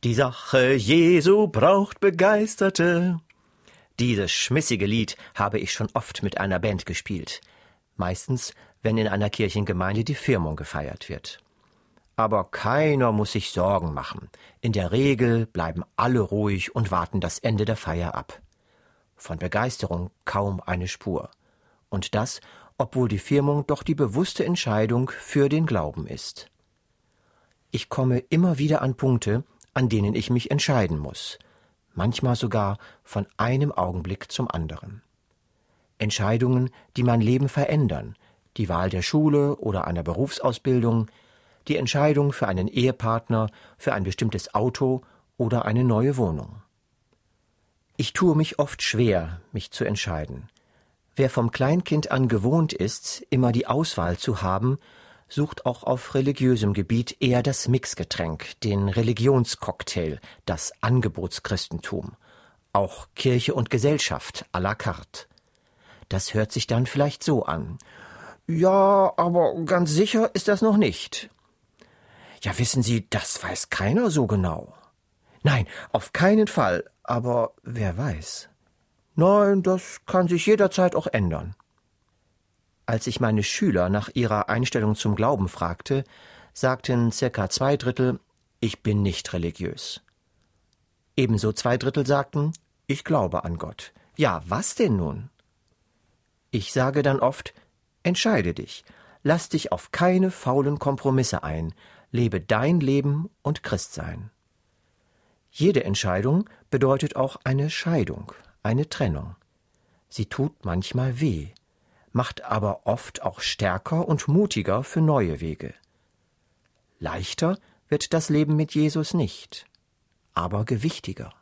Die Sache Jesu braucht Begeisterte. Dieses schmissige Lied habe ich schon oft mit einer Band gespielt. Meistens, wenn in einer Kirchengemeinde die Firmung gefeiert wird. Aber keiner muss sich Sorgen machen. In der Regel bleiben alle ruhig und warten das Ende der Feier ab. Von Begeisterung kaum eine Spur. Und das, obwohl die Firmung doch die bewusste Entscheidung für den Glauben ist. Ich komme immer wieder an Punkte, an denen ich mich entscheiden muss. Manchmal sogar von einem Augenblick zum anderen. Entscheidungen, die mein Leben verändern. Die Wahl der Schule oder einer Berufsausbildung, die Entscheidung für einen Ehepartner, für ein bestimmtes Auto oder eine neue Wohnung. Ich tue mich oft schwer, mich zu entscheiden. Wer vom Kleinkind an gewohnt ist, immer die Auswahl zu haben, sucht auch auf religiösem Gebiet eher das Mixgetränk, den Religionscocktail, das Angebotschristentum. Auch Kirche und Gesellschaft à la carte. Das hört sich dann vielleicht so an. Ja, aber ganz sicher ist das noch nicht. Ja, wissen Sie, das weiß keiner so genau. Nein, auf keinen Fall, aber wer weiß. Nein, das kann sich jederzeit auch ändern. Als ich meine Schüler nach ihrer Einstellung zum Glauben fragte, sagten ca. 2/3, ich bin nicht religiös. Ebenso 2/3 sagten, ich glaube an Gott. Ja, was denn nun? Ich sage dann oft, entscheide dich, lass dich auf keine faulen Kompromisse ein, lebe dein Leben und Christsein. Jede Entscheidung bedeutet auch eine Scheidung, eine Trennung. Sie tut manchmal weh, macht aber oft auch stärker und mutiger für neue Wege. Leichter wird das Leben mit Jesus nicht, aber gewichtiger.